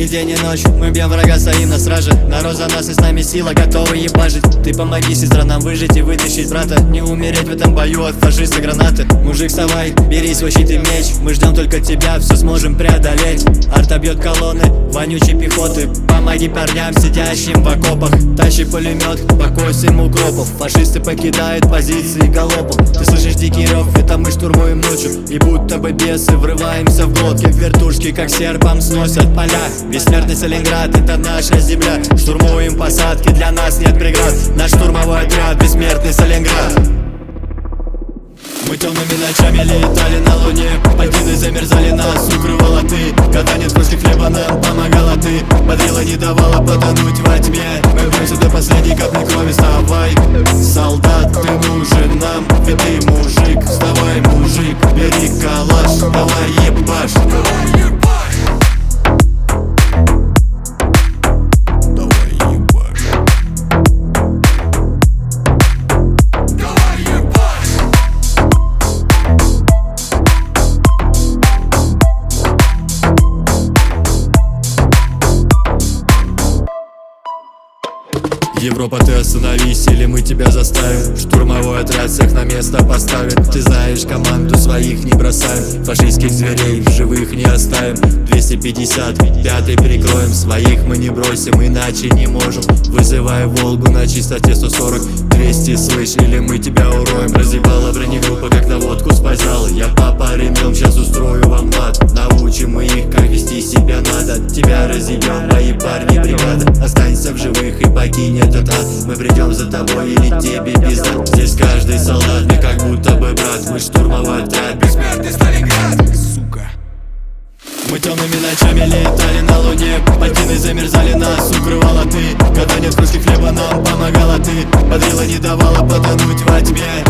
Ни день, ни ночь мы бьем врага, стоим на страже. Народ за нас и с нами сила, готовы ебашить. Ты помоги, сестра, нам выжить и вытащить брата. Не умереть в этом бою от фашиста гранаты. Мужик, вставай, бери свой щит и меч. Мы ждем только тебя, все сможем преодолеть. Арта бьет колонны, вонючей пехоты. Помоги парням, сидящим в окопах. Тащи пулемет, покойся им укропов. Фашисты покидают позиции галопом. Ты слышишь дикий рев, это мы штурмуем ночью. И будто бы бесы врываемся в глотки. Вертушки как серпом сносят поля. Бессмертный Сталинград, это наша земля. Штурмуем посадки, для нас нет преград. Наш штурмовой отряд, бессмертный Сталинград. Мы темными ночами летали на луне. Пальдины замерзали, нас укрывала ты. Когда нет крошки хлеба, нам помогала ты. Бодрила, не давала потонуть во тьме. Мы бьемся до последней капли крови. Вставай, солдат, ты нужен нам. Ведь ты мужик, вставай, мужик. Бери калаш, давай ебашь. Европа, ты остановись, или мы тебя заставим. Штурмовой отряд всех на место поставит. Ты знаешь, команду своих не бросаем. Фашистских зверей в живых не оставим. 255-й перекроем, своих мы не бросим, иначе не можем. Вызывай Волгу на чистоте 140. 200, слышь, или мы тебя уроем. Разъебала бронегруппа, как на водку спазала. Я папа ремнем, сейчас устрою вам мат. Научим мы их, как вести себя надо. Тебя разъебем, мои парни бригада. Останься в живых и покинь этот ад. Мы придем за тобой или тебе пизда. Здесь каждый солдат мне как будто бы брат. Мы штурмовой отряд, бессмертный Сталинград. Сука. Мы темными ночами летали на луне. Пальдины замерзали, нас укрывала ты. Когда нет крошки хлеба, нам помогала ты. Бодрила, не давала потонуть во тьме.